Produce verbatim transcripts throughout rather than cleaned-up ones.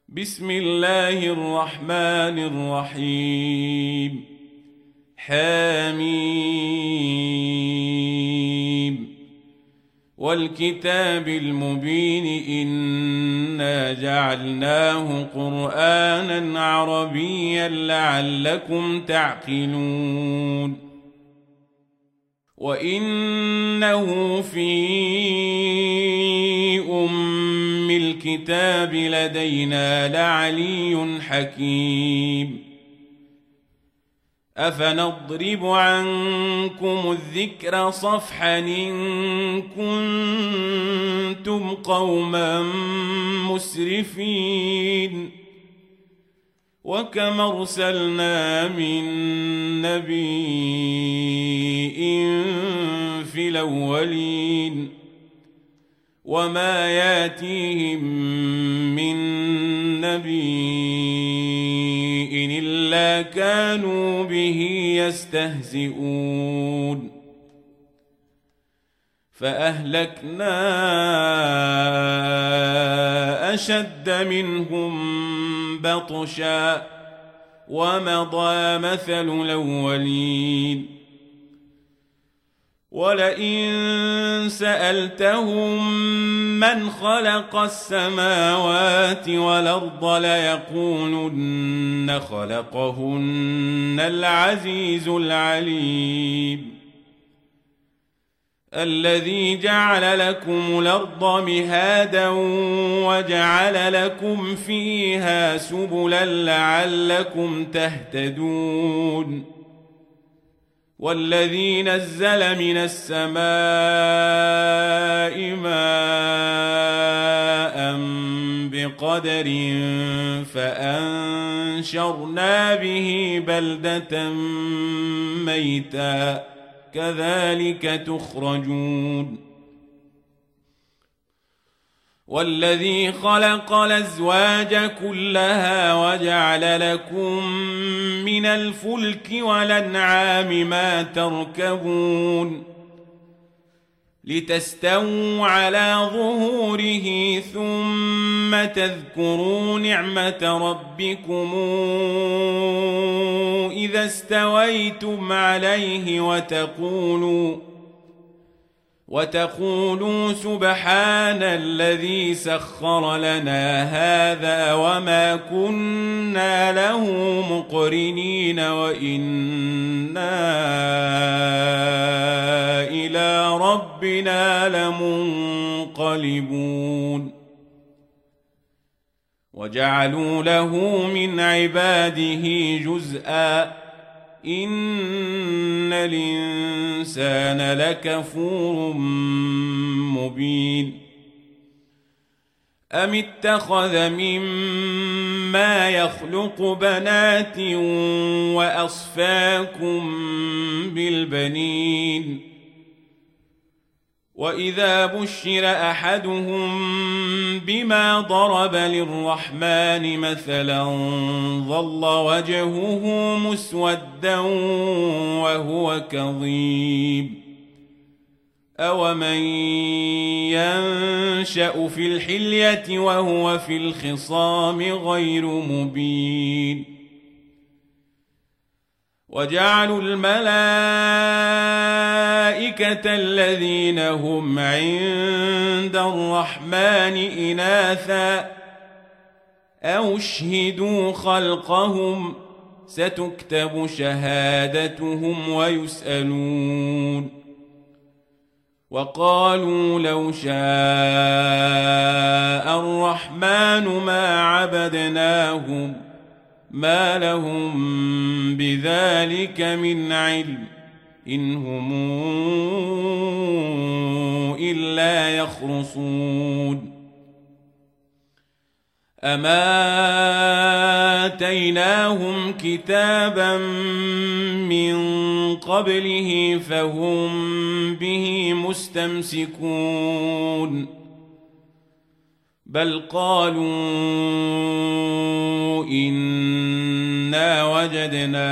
بسم الله الرحمن الرحيم. حميم والكتاب المبين إنا جعلناه قرآنا عربيا لعلكم تعقلون وإنه في أم الكتاب لدينا لعلي حكيم أفنضرب عنكم الذكر صفحا إن كنتم قوما مسرفين وكم أرسلنا من نبي في الأولين وما ياتيهم من نبي إلا كانوا به يستهزئون فأهلكنا أشد منهم بطشا ومضى مثل الأولين ولئن سألتهم من خلق السماوات والأرض ليقولن خلقهن العزيز العليم الذي جعل لكم الأرض مهادا وجعل لكم فيها سبلا لعلكم تهتدون والذي نزل من السماء ماء بقدر فأنشرنا به بلدة ميتا كذلك تخرجون والذي خلق الأزواج كلها وجعل لكم من الفلك والأنعام ما تركبون لتستووا على ظهوره ثم تذكروا نعمة ربكم إذا استويتم عليه وتقولوا وتقولوا سبحان الذي سخر لنا هذا وما كنا له مقرنين وإنا إلى ربنا لمنقلبون وجعلوا له من عباده جزءا إن الإنسان لكفور مبين أم اتخذ مما يخلق بنات وأصفاكم بالبنين وإذا بشر أحدهم بما ضرب للرحمن مثلا ظل وجهه مسودا وهو كظيم أومن ينشأ في الحلية وهو في الخصام غير مبين وجعلوا الملائكة الذين هم عند الرحمن إناثا أو اشهدوا خلقهم ستكتب شهادتهم ويسألون وقالوا لو شاء الرحمن ما عبدناهم ما لهم بذلك من علم إن هم إلا يخرصون أما آتيناهم كتابا من قبله فهم به مستمسكون بل قالوا إنا وجدنا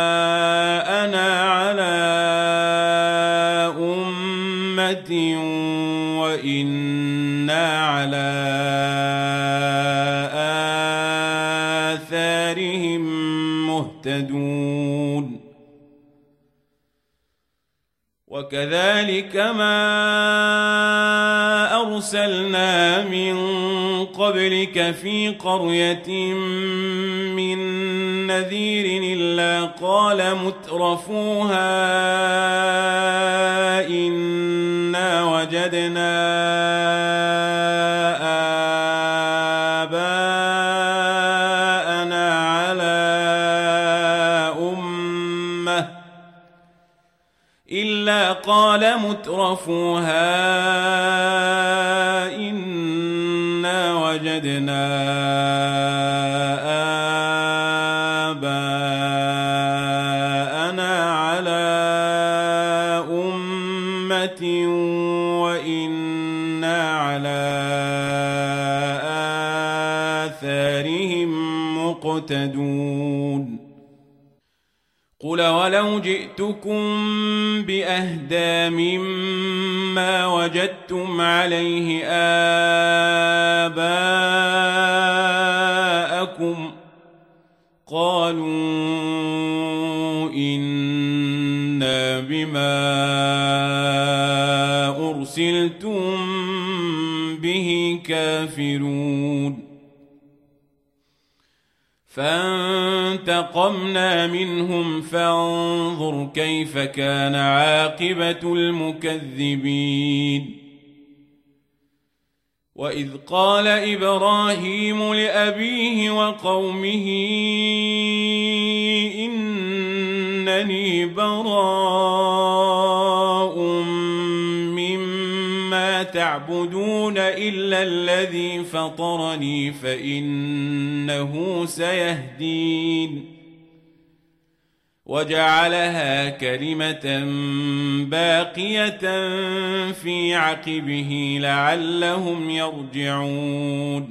آباءنا على أمة وإنا على آثارهم مهتدون وكذلك ما أرسلنا من قبلك في قرية من نذير إلا قال مترفوها إنا وجدنا آباءنا على أمة إلا قال مترفوها إنا وجدنا آباءنا على أمة وإنا على آثارهم مقتدون قل ولو جئتكم بأهدى مما وجدتم عليه آباءكم قالوا إنا بما أرسلتم به كافرون فانتقمنا منهم فانظر كيف كان عاقبة المكذبين وإذ قال إبراهيم لأبيه وقومه إنني براء مما تعبدون إلا الذي فطرني فإنه سيهدين وجعلها كلمة باقية في عقبه لعلهم يرجعون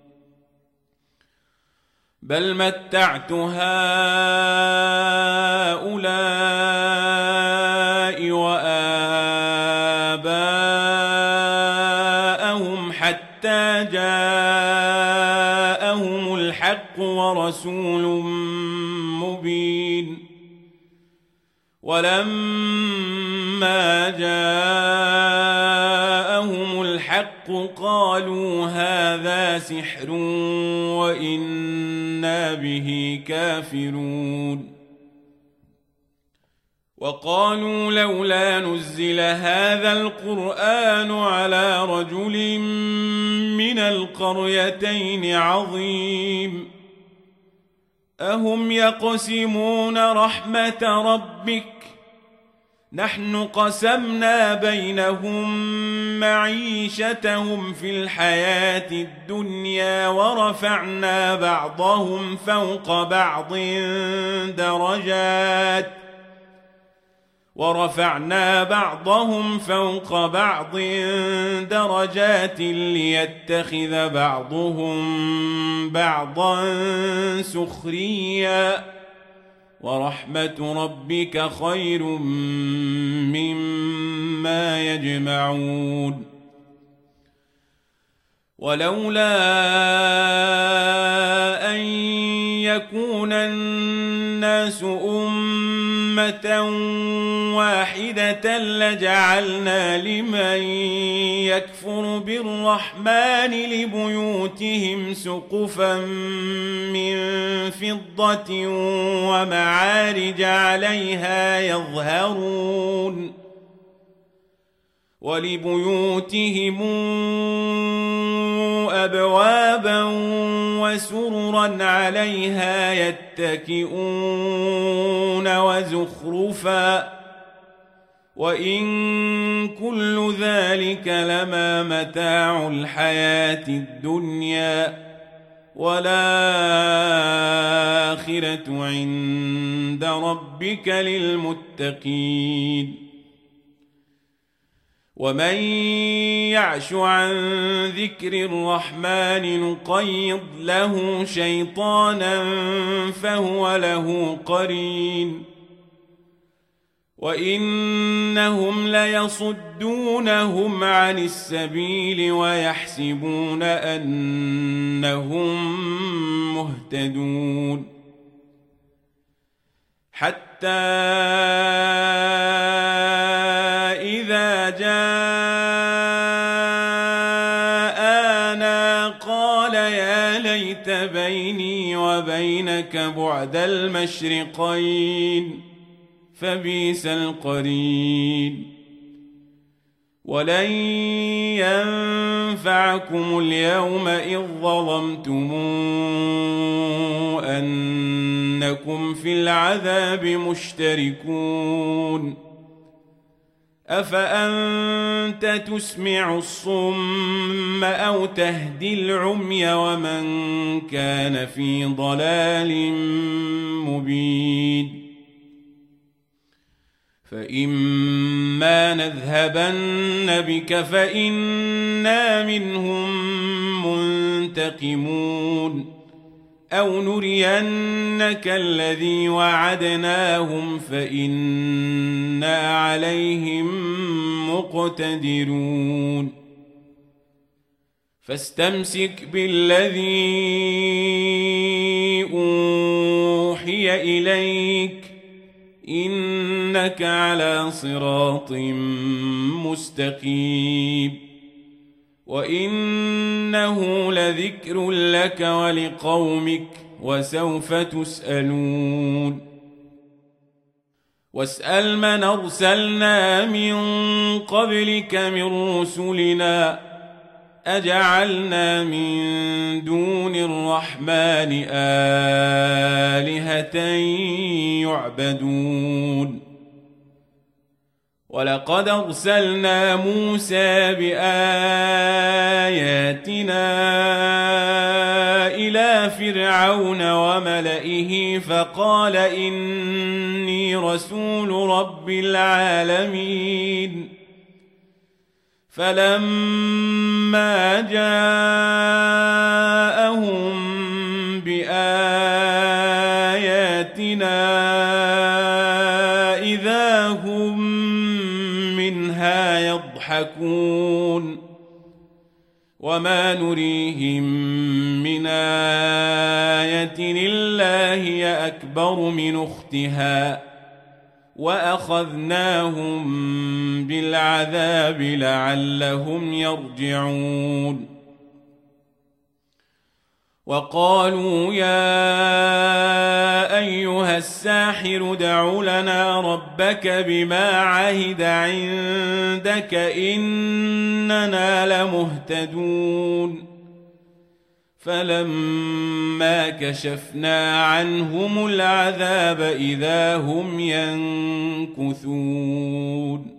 بل متعت هؤلاء وآباءهم حتى جاءهم الحق ورسول مبين ولما جاءهم الحق قالوا هذا سحر وإنا به كافرون وقالوا لولا نزل هذا القرآن على رجل من القريتين عظيم أهم يقسمون رحمة ربك نحن قسمنا بينهم معيشتهم في الحياة الدنيا ورفعنا بعضهم فوق بعض درجات ورفعنا بعضهم فوق بعض درجات ليتخذ بعضهم بعضا سخريا ورحمة ربك خير مما يجمعون ولولا أن يكون الناس أمة واحدة لجعلنا لمن يكفر بالرحمن لبيوتهم سقفا من فضة ومعارج عليها يظهرون ولبيوتهم أبوابا وسررا عليها يتكئون وزخرفا وإن كل ذلك لما متاع الحياة الدنيا والآخرة عند ربك للمتقين ومن يعش عن ذكر الرحمن نقيض له شيطانا فهو له قرين وإنهم ليصدونهم عن السبيل ويحسبون أنهم مهتدون حتى إذا جاءنا قال يا ليت بيني وبينك بعد المشرقين فبئس القرين ولن ينفعكم اليوم إذ ظلمتم أنكم في العذاب مشتركون أفأنت تسمع الصم أو تهدي العمي ومن كان في ضلال مبين فإما نذهبن بك فإنا منهم منتقمون أو نرينك الذي وعدناهم فإنا عليهم مقتدرون فاستمسك بالذي أوحي إليك إنك على صراط مستقيم وإنه لذكر لك ولقومك وسوف تسألون واسأل من أرسلنا من قبلك من رسلنا أجعلنا من دون الرحمن آلهة يعبدون ولقد أرسلنا موسى بآياتنا إلى فرعون وملئه فقال إني رسول رب العالمين فلما جاءهم بآياتنا إذا هم منها يضحكون وما نريهم من آية إلا هي أكبر من أختها وأخذناهم بالعذاب لعلهم يرجعون وقالوا يا أيها الساحر ادع لنا ربك بما عهد عندك إننا لمهتدون فلما كشفنا عنهم العذاب إذا هم ينكثون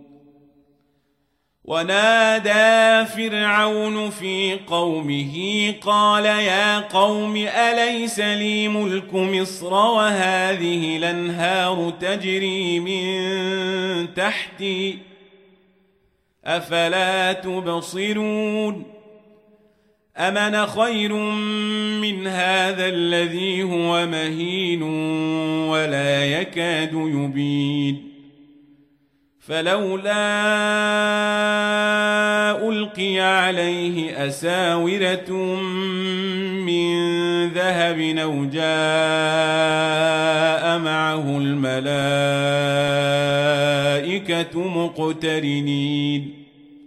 ونادى فرعون في قومه قال يا قوم أليس لي ملك مصر وهذه الأنهار تجري من تحتي أفلا تبصرون أمن خير من هذا الذي هو مهين ولا يكاد يبين فلولا ألقي عليه أساورة من ذهب أو جاء معه الملائكة مقترنين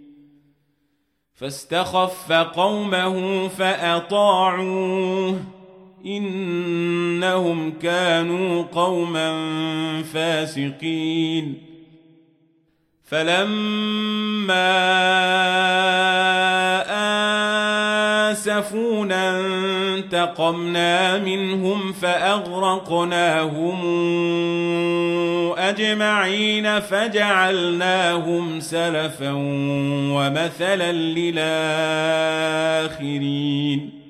فاستخف قومه فأطاعوه إنهم كانوا قوما فاسقين فلما آسفونا انتقمنا منهم فأغرقناهم أجمعين فجعلناهم سلفا ومثلا للآخرين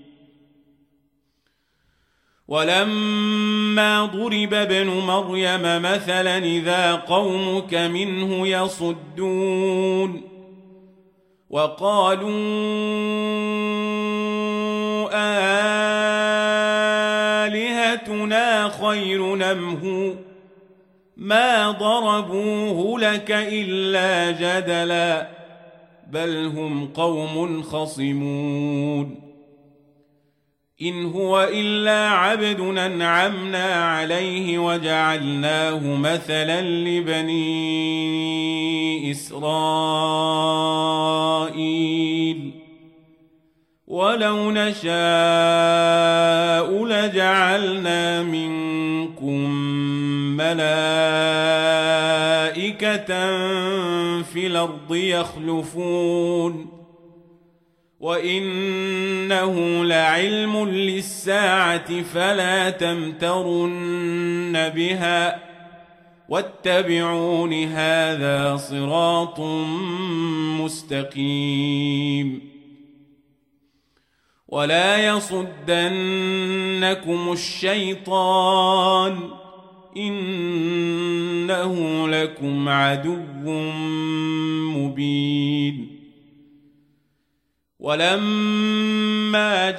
ولما ضرب ابن مريم مثلا إذا قومك منه يصدون وقالوا آلهتنا خير أم هو ما ضربوه لك إلا جدلا بل هم قوم خصمون إن هو إلا عبد أنعمنا عليه وجعلناه مثلا لبني إسرائيل ولو نشاء لجعلنا منكم ملائكة في الأرض يخلفون وإنه لعلم للساعة فلا تمترن بها واتبعون هذا صراط مستقيم ولا يصدنكم الشيطان إنه لكم عدو مبين ولما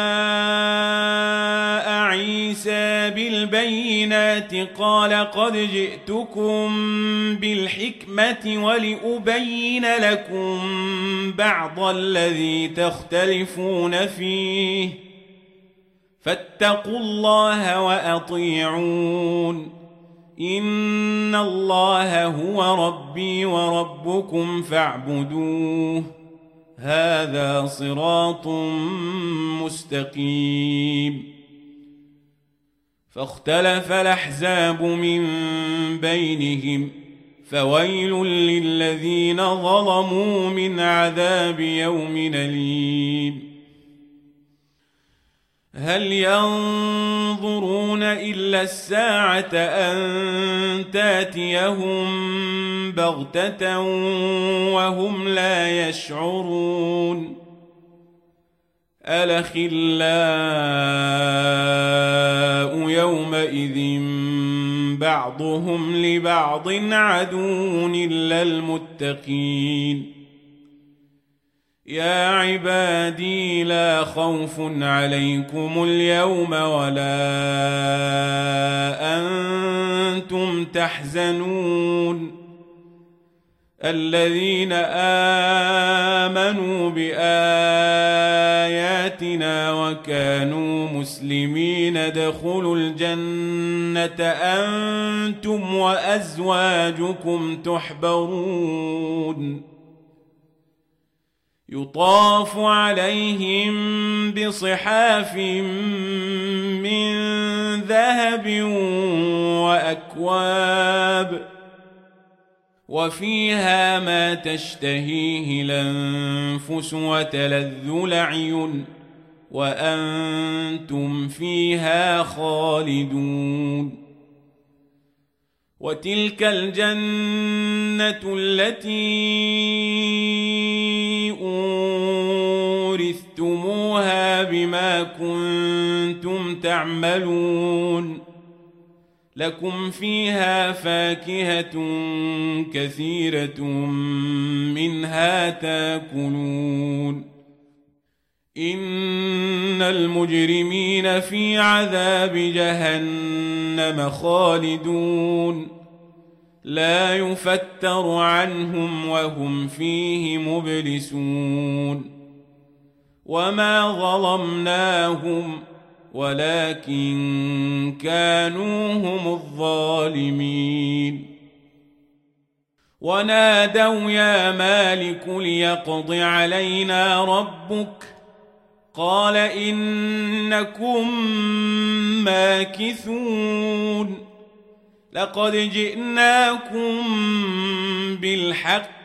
جاء عيسى بالبينات قال قد جئتكم بالحكمة ولأبين لكم بعض الذي تختلفون فيه فاتقوا الله وأطيعون إن الله هو ربي وربكم فاعبدوه هذا صراط مستقيم فاختلف الأحزاب من بينهم فويل للذين ظلموا من عذاب يوم أليم هل ينظرون إلا الساعة أن تاتيهم بغتة وهم لا يشعرون الأخلاء يومئذ بعضهم لبعض عدو إلا المتقين يا عبادي لا خوف عليكم اليوم ولا أنتم تحزنون الذين آمنوا بآياتنا وكانوا مسلمين ادخلوا الجنة أنتم وأزواجكم تحبرون يطاف عليهم بصحاف من ذهب وأكواب وفيها ما تشتهيه الأنفس وتلذ الأعين وأنتم فيها خالدون وتلك الجنة التي أورثتموها بما كنتم تعملون لكم فيها فاكهة كثيرة منها تاكلون إن المجرمين في عذاب جهنم خالدون لا يفتر عنهم وهم فيه مبلسون وما ظلمناهم ولكن كانوا هم الظالمين ونادوا يا مالك ليقض علينا ربك قال إنكم ماكثون لقد جئناكم بالحق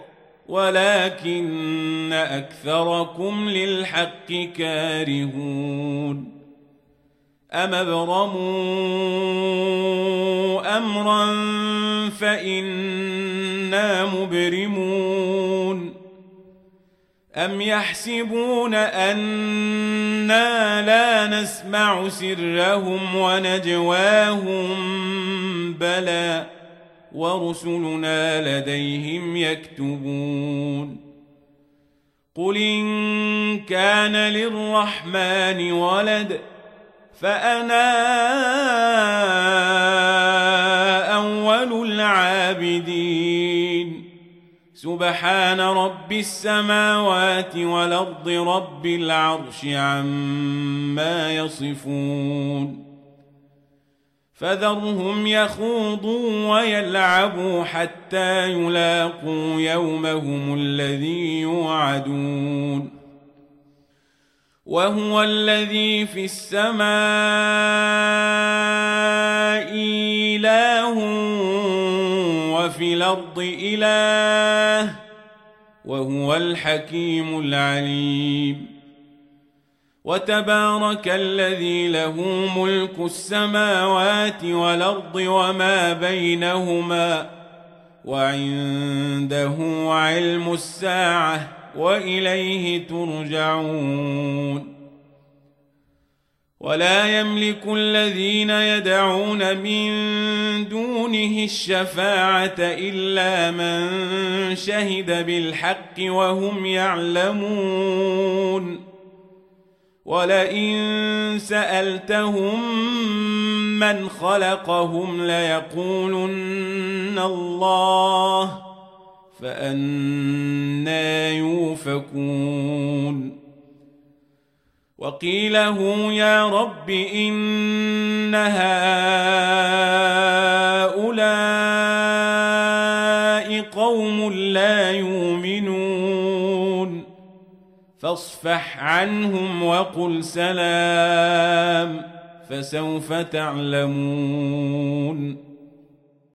ولكن أكثركم للحق كارهون أم ابرموا أمرا فإنا مبرمون أم يحسبون أنا لا نسمع سرهم ونجواهم بلى ورسلنا لديهم يكتبون قل إن كان للرحمن ولد فأنا أول أفضل العابدين سبحان رب السماوات والأرض رب العرش عما يصفون فذرهم يخوضوا ويلعبوا حتى يلاقوا يومهم الذي يوعدون وهو الذي في السماء إله وفي الأرض إله وهو الحكيم العليم وتبارك الذي له ملك السماوات والأرض وما بينهما وعنده علم الساعة وإليه ترجعون ولا يملك الذين يدعون من دونه الشفاعة إلا من شهد بالحق وهم يعلمون ولئن سألتهم من خلقهم ليقولن الله فأنى يؤفكون وقيله يا رب إن هؤلاء قوم لا يؤمنون فاصفح عنهم وقل سلام فسوف تعلمون